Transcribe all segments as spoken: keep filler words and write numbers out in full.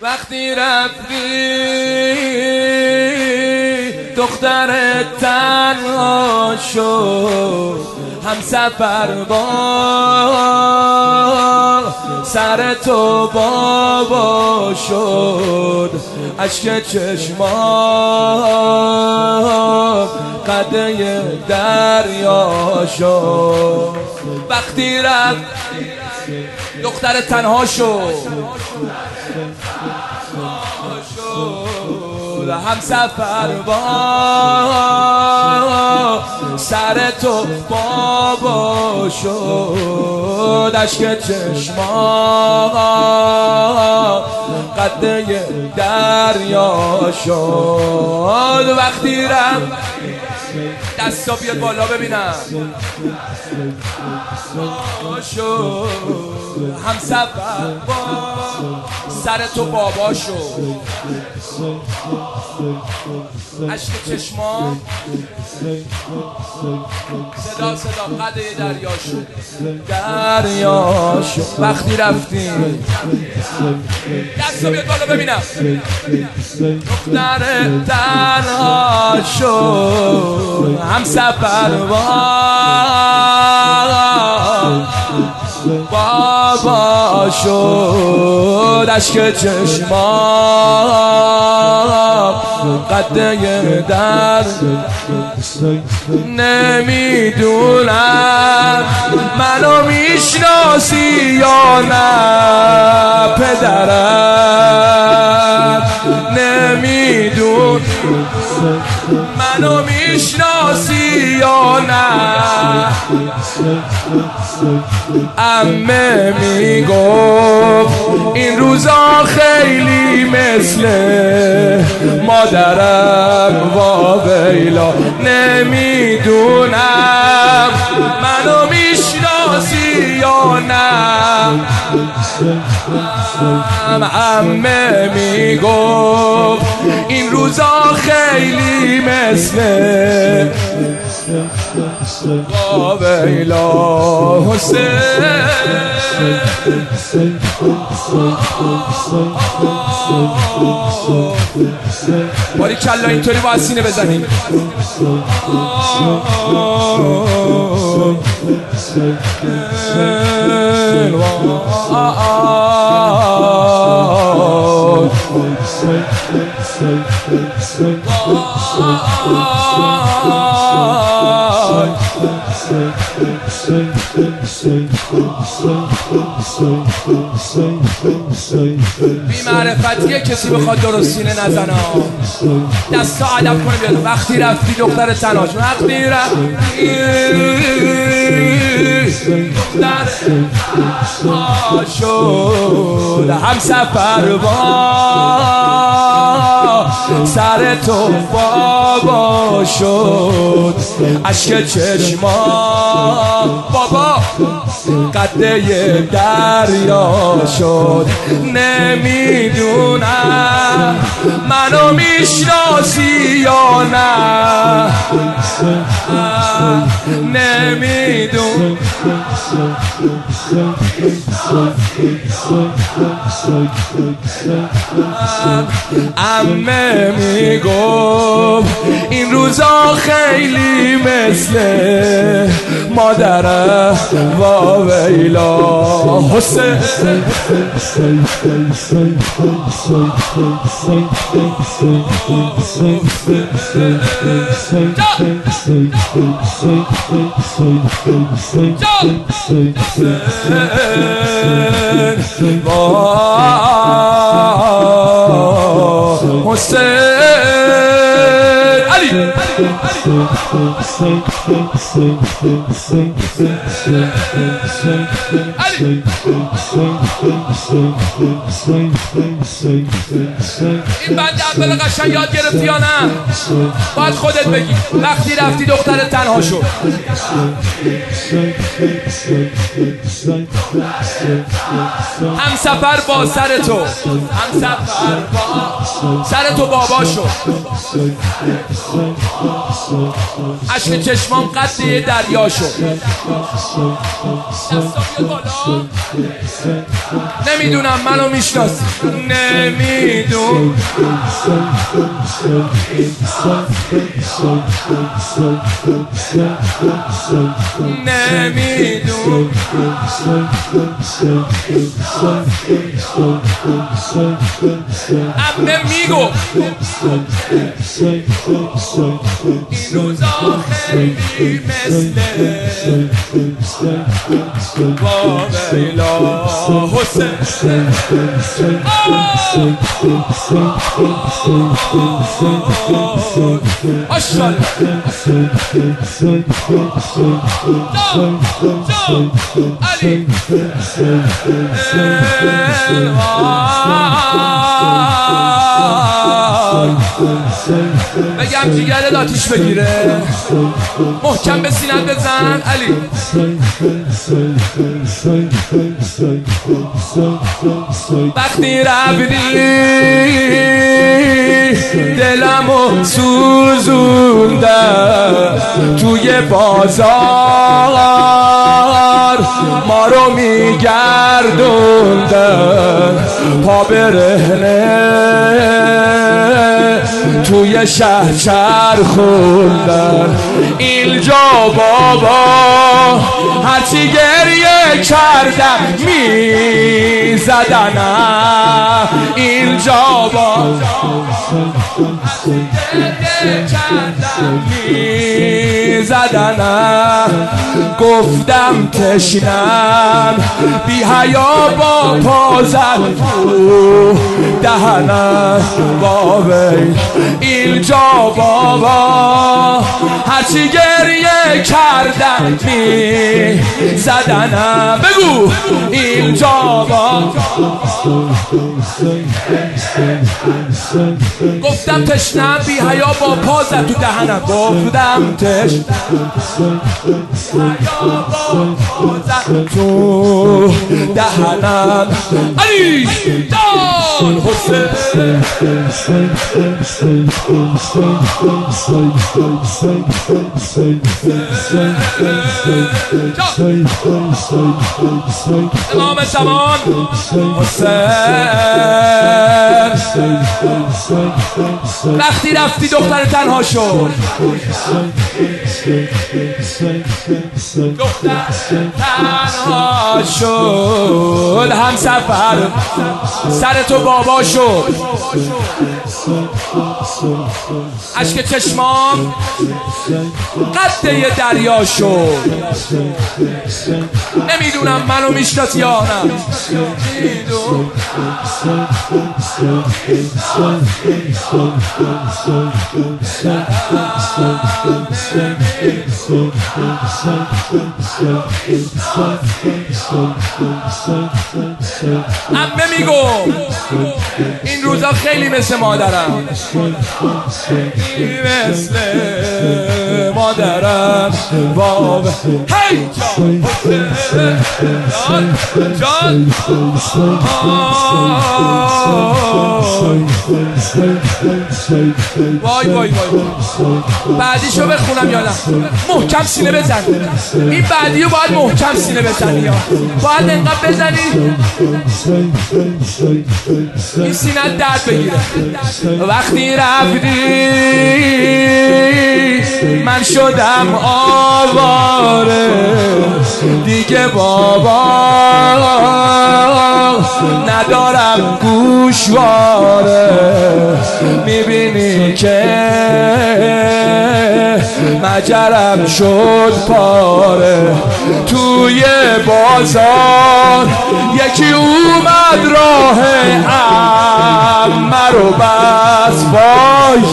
وقتی رفتی دختر تنها شد، هم سفر با سر تو بابا شد، اشک چشمان قده دریا شد. وقتی رفت دختر تنها شد، هم سفر با سر تو بابا شد، اشک چشمان قده دریا شد. وقتی رفت دستا بیاد بالا ببینم شد، هم سفر با سر تو بابا شد، اشک چشمان صدا صدا قده دریا شد، دریا شد. وقتی رفتی دستا بیاد بالا ببینم دختر تنها شد، هم سفر با بابا شد، اشک چشمان قده در نمیدونم منو میشناسی یا نه پدرم، نمیدون منو میشناسی یا نه. عمه میگفت این روزا خیلی مثل مادرم، وا ویلا نمیدونم منو میشناسی یا نه. عمه میگفت این روزا خیلی مثل وا ویلا حسین. باری کلا اینطوری با سینه بزنیم. بی معرفتیه کسی بخواد درست سینه نزنه، دستا ادب کنه بیاد. وقتی رفتی دختر تنهاش، وقتی رفتی دختر تنها شد، هم سفر با سر تو بابا شد، اشک چشمان بابا قده دریا شد. نمیدونم منو میشناسی یا نه، نمیدون عمه میگفت این روزا خیلی مثل مادرم، وا ویلا حسین. حسین علی این بند اول قشنگ یاد گرفتی یا نه؟ باید خودت بگی. وقتی رفتی دختر تنها شد، هم سفر با سر تو، هم سفر با سر تو بابا شد، اشک چشمان قد دریا شد. نمیدونم منو میشناسی نمیدون نمیدون امه میگو این روزا خیلی مثل با لیلا حسین اشال علی بگم جیگرت آتیش بگیره محکم به سینت بزن علی وقتی رفتی دلمو سوزوندن توی بازار ما رو میگردوندن پا برهنه توی شهر چرخوندن اینجا بابا هرچی گریه کردم میزدنم اینجا بابا گریه کردم میزدنم گفتم تشنم بی حیا با پازن دهنم بابی اینجا بابا هرچی گریه کردم می زدنم بگو اینجا بابا گفتم تشنم بی حیا با پا زد تو دهنم گفتم تشنم حیا با پا زد تو دهنم علی دان حسین امام زمان حسین وقتی رفتی دختر تنها شد دختر تنها شد هم سفر سر تو بابا شد اشک چشمام قد یه دریا شد نمیدونم منو میشناسی یا نه میدونم عمه میگو این روزا خیلی مثل مادرم مثل مادرم باب هی جان جان وای وای وای بعدیشو بخونم یا نه محکم سینه بزن این بعدیو باید محکم سینه بزنی یا باید انقدر بزنی این سینه درد بگیره وقتی رفتی من شدم آواره دیگه بابا ندارم گوشواره میبینی که مجرم شد پاره توی بازار یکی اومد راه عمه رو بس وای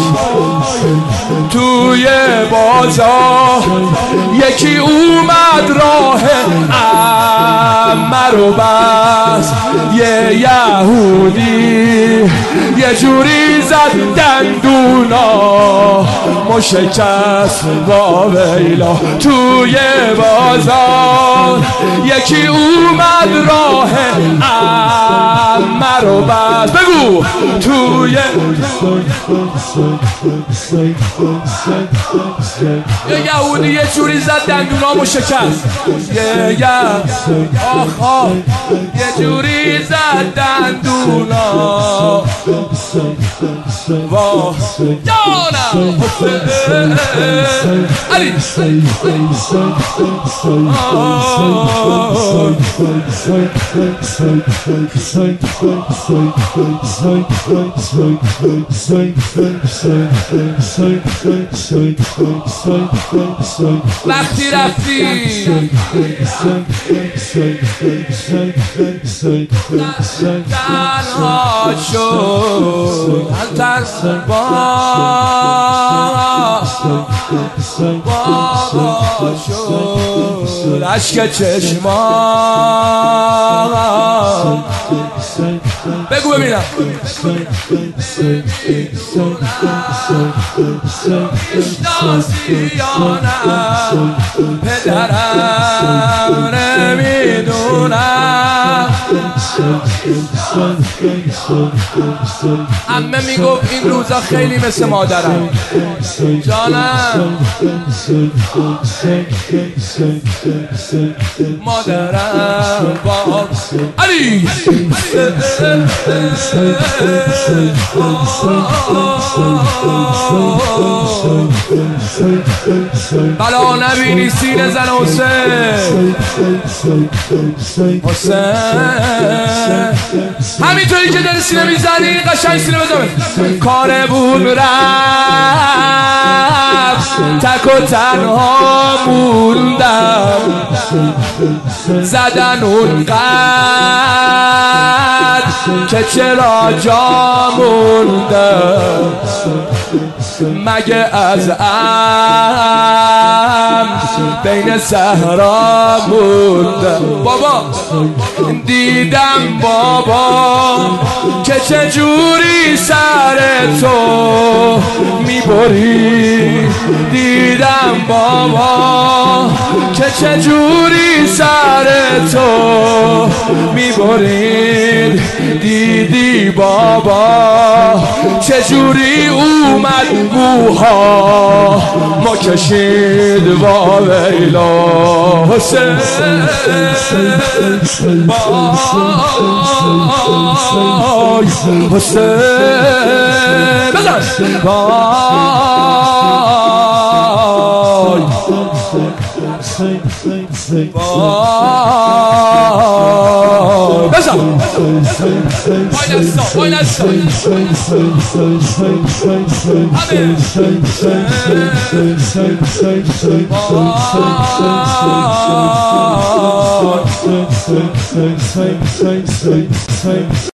توی بازار یکی اومد راه عمه رو بس یه یهودی یه جوری زد دندونا مشکست با ویلا توی بازار یکی اومد راه همه رو بس بگو توی یه یهودی یه جوری زد دندونامو شکست یه یه آخ آخ یه جوری زد دندونا واه جانم علی وقتی رفتی تنها شد بابا شد عشق چشمان بگو ببینم اشناسی یا نه پدرم نمیدونم عمه میگفت این روزا خیلی مثل مادرم جانم مادرم با علی بلا نبینی سینه زن حسین حسین همینطوری که داری سینه میزنی قشنگ سینه بزنی کاره بود رفت تک و تنها موندم زدن اون قد که چرا جا موندم مگه از ام بین صحرا موندم بابا دیدم بابا که چجوری سر تو میبری دیدم بابا که چجوری سر تو میبرید دیدی بابا چجوری اومد موها ما کشید با ویلا حسین بای حسین بزن بای بزن وای نستا وای نستا همه